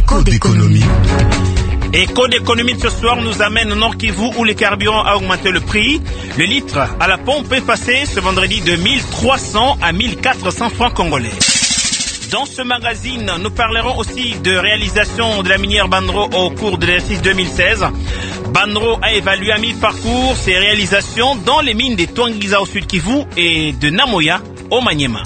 Écho d'économie. Écho d'économie de ce soir nous amène au Nord Kivu où les carburants a augmenté le prix. Le litre à la pompe est passé ce vendredi de 1300 à 1400 francs congolais. Dans ce magazine, nous parlerons aussi de réalisation de la minière Bandro au cours de l'exercice 2016. Bandro a évalué à mi-parcours ses réalisations dans les mines de Twangiza au sud Kivu et de Namoya au Maniema.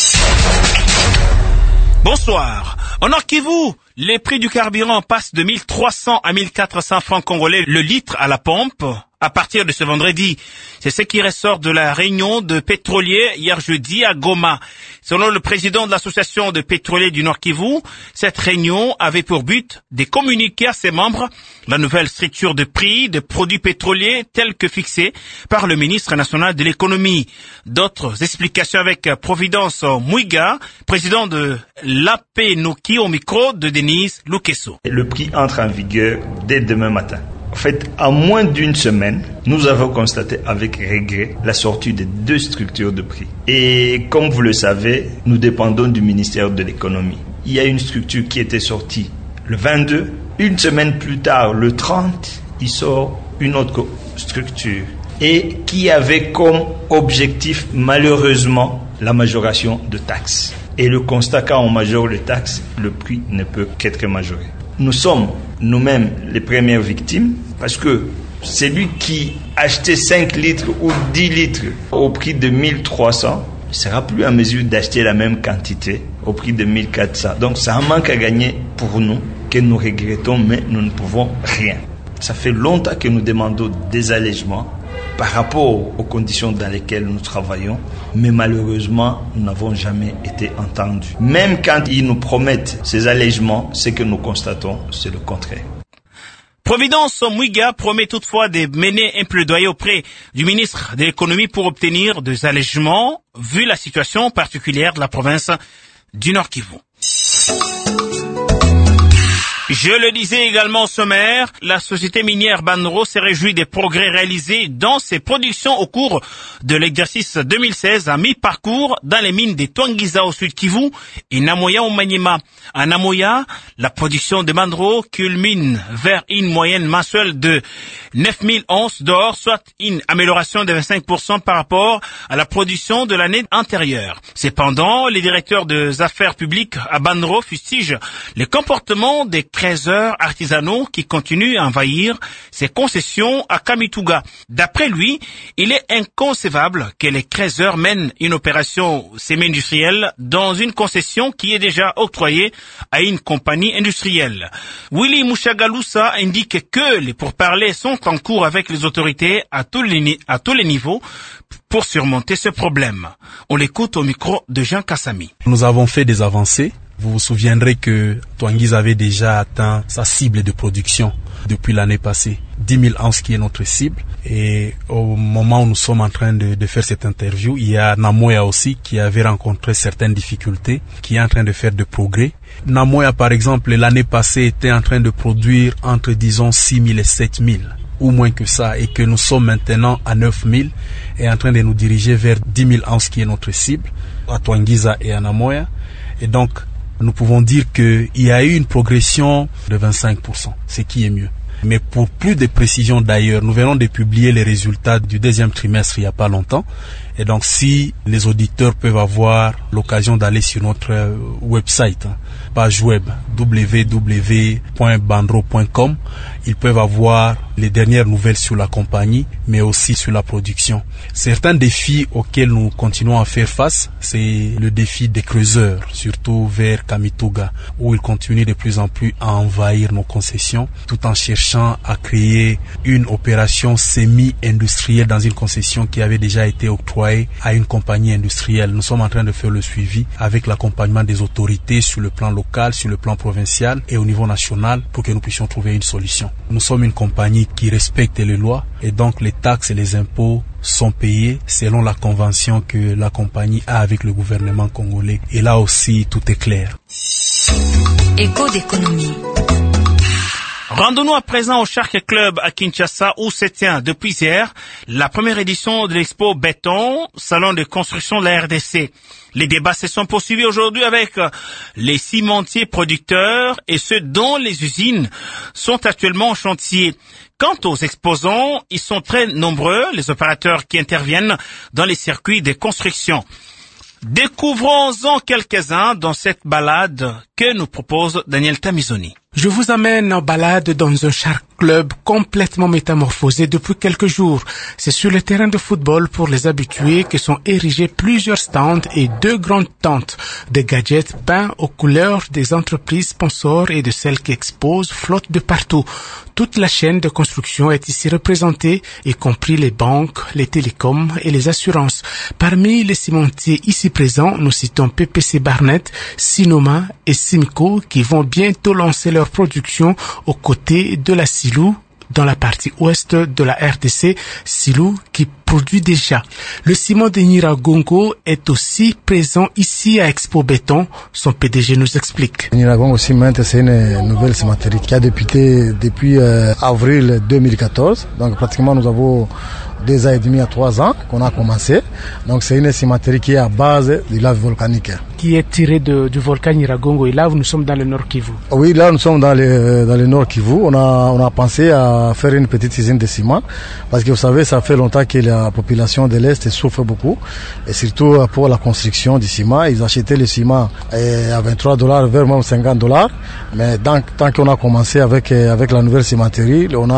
Bonsoir. Au Nord Kivu, les prix du carburant passent de 1300 à 1400 francs congolais le litre à la pompe. À partir de ce vendredi, c'est ce qui ressort de la réunion de pétroliers hier jeudi à Goma. Selon le président de l'association de pétroliers du Nord Kivu, cette réunion avait pour but de communiquer à ses membres la nouvelle structure de prix des produits pétroliers telle que fixée par le ministre national de l'économie. D'autres explications avec Providence Mouiga, président de l'APNOKI au micro de Denise Lukeso. Le prix entre en vigueur dès demain matin. En fait, en moins d'une semaine, nous avons constaté avec regret la sortie de 2 structures de prix. Et comme vous le savez, nous dépendons du ministère de l'économie. Il y a une structure qui était sortie le 22. Une semaine plus tard, le 30, il sort une autre structure. Et qui avait comme objectif, malheureusement, la majoration de taxes. Et le constat, quand on majore les taxes, le prix ne peut qu'être majoré. Nous sommes nous-mêmes les premières victimes parce que celui qui achetait 5 litres ou 10 litres au prix de 1300 ne sera plus en mesure d'acheter la même quantité au prix de 1400. Donc c'est un manque à gagner pour nous que nous regrettons, mais nous ne pouvons rien. Ça fait longtemps que nous demandons des allégements par rapport aux conditions dans lesquelles nous travaillons, mais malheureusement, nous n'avons jamais été entendus. Même quand ils nous promettent ces allègements, ce que nous constatons, c'est le contraire. Providence Mouiga promet toutefois de mener un plaidoyer auprès du ministre de l'économie pour obtenir des allègements, vu la situation particulière de la province du Nord Kivu. Je le disais également au sommaire, la société minière Bandro s'est réjouie des progrès réalisés dans ses productions au cours de l'exercice 2016 à mi-parcours dans les mines de Twangiza au sud Kivu et Namoya au Maniema. À Namoya, la production de Bandro culmine vers une moyenne mensuelle de 9000 onces d'or, soit une amélioration de 25% par rapport à la production de l'année antérieure. Cependant, les directeurs des affaires publiques à Bandro fustigent les comportements des fraiseurs artisanaux qui continuent à envahir ses concessions à Kamituga. D'après lui, il est inconcevable que les fraiseurs mènent une opération semi-industrielle dans une concession qui est déjà octroyée à une compagnie industrielle. Willy Mouchagaloussa indique que les pourparlers sont en cours avec les autorités à tous les niveaux pour surmonter ce problème. On l'écoute au micro de Jean Kassami. Nous avons fait des avancées. Vous vous souviendrez que Twangiza avait déjà atteint sa cible de production depuis l'année passée, 10 000 onces qui est notre cible. Et au moment où nous sommes en train de faire cette interview, il y a Namoya aussi qui avait rencontré certaines difficultés, qui est en train de faire de progrès. Namoya, par exemple, l'année passée était en train de produire entre, disons, 6 000 et 7 000. Ou moins que ça, et que nous sommes maintenant à 9000 et en train de nous diriger vers 10 000 onces qui est notre cible, à Twangiza et à Namoya. Et donc, nous pouvons dire qu'il y a eu une progression de 25%, ce qui est mieux. Mais pour plus de précision d'ailleurs, nous venons de publier les résultats du 2e trimestre il n'y a pas longtemps. Et donc si les auditeurs peuvent avoir l'occasion d'aller sur notre website, page web www.bandro.com, ils peuvent avoir les dernières nouvelles sur la compagnie, mais aussi sur la production. Certains défis auxquels nous continuons à faire face, c'est le défi des creuseurs, surtout vers Kamituga, où ils continuent de plus en plus à envahir nos concessions, tout en cherchant à créer une opération semi-industrielle dans une concession qui avait déjà été octroyée à une compagnie industrielle. Nous sommes en train de faire le suivi avec l'accompagnement des autorités sur le plan local, sur le plan provincial et au niveau national pour que nous puissions trouver une solution. Nous sommes une compagnie qui respecte les lois et donc les taxes et les impôts sont payés selon la convention que la compagnie a avec le gouvernement congolais. Et là aussi, tout est clair. Écho d'économie. Rendons-nous à présent au Shark Club à Kinshasa où se tient depuis hier la première édition de l'expo Béton, salon de construction de la RDC. Les débats se sont poursuivis aujourd'hui avec les cimentiers producteurs et ceux dont les usines sont actuellement en chantier. Quant aux exposants, ils sont très nombreux, les opérateurs qui interviennent dans les circuits de construction. Découvrons-en quelques-uns dans cette balade que nous propose Daniel Tamizoni. Je vous amène en balade dans un Shark Club complètement métamorphosé depuis quelques jours. C'est sur le terrain de football pour les habitués que sont érigés plusieurs stands et 2 grandes tentes. Des gadgets peints aux couleurs des entreprises sponsors et de celles qui exposent flottent de partout. Toute la chaîne de construction est ici représentée, y compris les banques, les télécoms et les assurances. Parmi les cimentiers ici présents, nous citons PPC Barnett, Sinoma et Simco qui vont bientôt lancer leur production aux côtés de la Silou dans la partie ouest de la RDC, Silou qui produit déjà. Le ciment de Nyiragongo est aussi présent ici à Expo Béton. Son PDG nous explique. Nyiragongo Cement, c'est une nouvelle cimenterie qui a débuté depuis avril 2014. Donc pratiquement nous avons 2 ans et demi à 3 ans qu'on a commencé. Donc c'est une cimenterie qui est à base du lave volcanique. Qui est tiré du volcan Nyiragongo. Et là, nous sommes dans le Nord Kivu. Oui, là, nous sommes dans le Nord Kivu. On a pensé à faire une petite usine de ciment. Parce que vous savez, ça fait longtemps que la population de l'Est souffre beaucoup. Et surtout pour la construction du ciment. Ils achetaient le ciment à $23 vers même $50. Mais tant qu'on a commencé avec la nouvelle cimenterie, on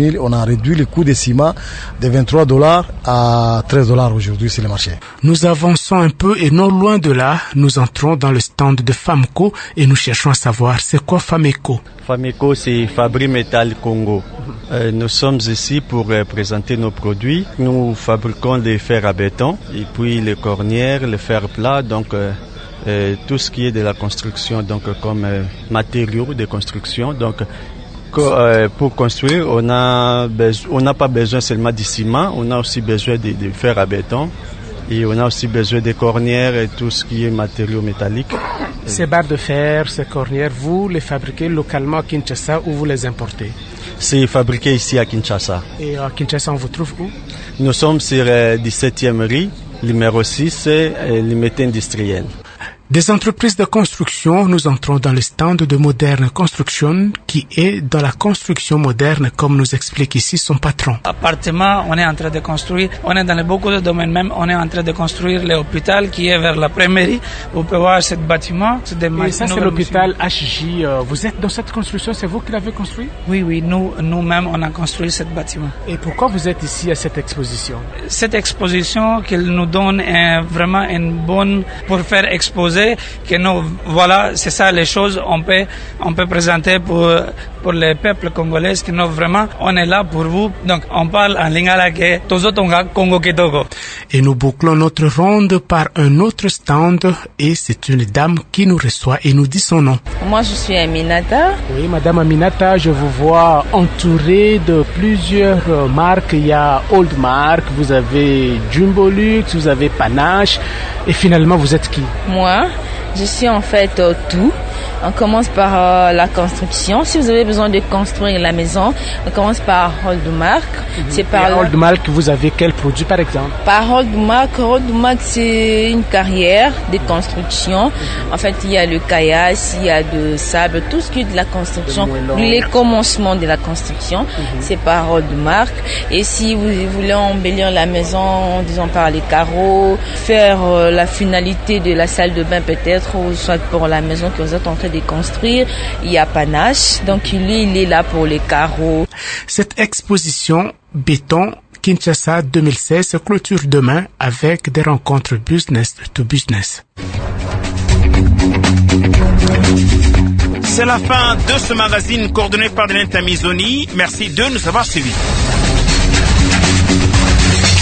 a réduit le coût des ciment de $23 à $13 aujourd'hui sur le marché. Nous avançons un peu et non loin de là, nous entrons dans le stand de Famco et nous cherchons à savoir c'est quoi Fameco. Fameco, c'est Fabri Metal Congo. Nous sommes ici pour présenter nos produits. Nous fabriquons des fers à béton et puis les cornières, les fers plats, donc tout ce qui est de la construction, donc comme matériaux de construction. Donc pour construire, on n'a pas besoin seulement du ciment, on a aussi besoin de fer à béton. Et on a aussi besoin des cornières et tout ce qui est matériaux métalliques. Ces barres de fer, ces cornières, vous les fabriquez localement à Kinshasa ou vous les importez? C'est fabriqué ici à Kinshasa. Et à Kinshasa, on vous trouve où? Nous sommes sur 17e rue, numéro 6, l'unité industrielle. Des entreprises de construction, nous entrons dans le stand de Moderne Construction qui est dans la construction moderne, comme nous explique ici son patron. Appartement, on est en train de construire, on est dans beaucoup de domaines même, on est en train de construire l'hôpital qui est vers la Prairie. Vous pouvez voir ce bâtiment. Et ça, c'est l'hôpital HJ. Vous êtes dans cette construction, c'est vous qui l'avez construit? Oui, nous-mêmes, on a construit ce bâtiment. Et pourquoi vous êtes ici à cette exposition? Cette exposition qu'elle nous donne est vraiment une bonne pour faire exposer que nous, voilà, c'est ça les choses on peut présenter pour les peuples congolais que nous vraiment on est là pour vous. Donc on parle en lingala que tozo tonga Congo Ketogo. Et nous bouclons notre ronde par un autre stand et c'est une dame qui nous reçoit et nous dit son nom. Moi je suis Aminata. Oui, madame Aminata, je vous vois entourée de plusieurs marques. Il y a Old Mark, vous avez Jumbo Luxe, vous avez Panache et finalement vous êtes qui? Moi, je suis en fait tout. On commence par la construction. Si vous avez besoin de construire la maison, on commence par Holdmark. C'est par Holdmark, vous avez quel produit par exemple? Par Holdmark, c'est une carrière de construction. En fait, il y a le caillasse, il y a de sable, tout ce qui est de la construction, les commencements de la construction, c'est par Holdmark. Et si vous voulez embellir la maison, disons par les carreaux, faire la finalité de la salle de bain peut-être, ou soit pour la maison que vous êtes en train de construire, il y a Panache, donc lui il est là pour les carreaux. Cette exposition Béton Kinshasa 2016 se clôture demain avec des rencontres business to business. C'est la fin de ce magazine coordonné par Daniel Tamizoni. Merci de nous avoir suivis.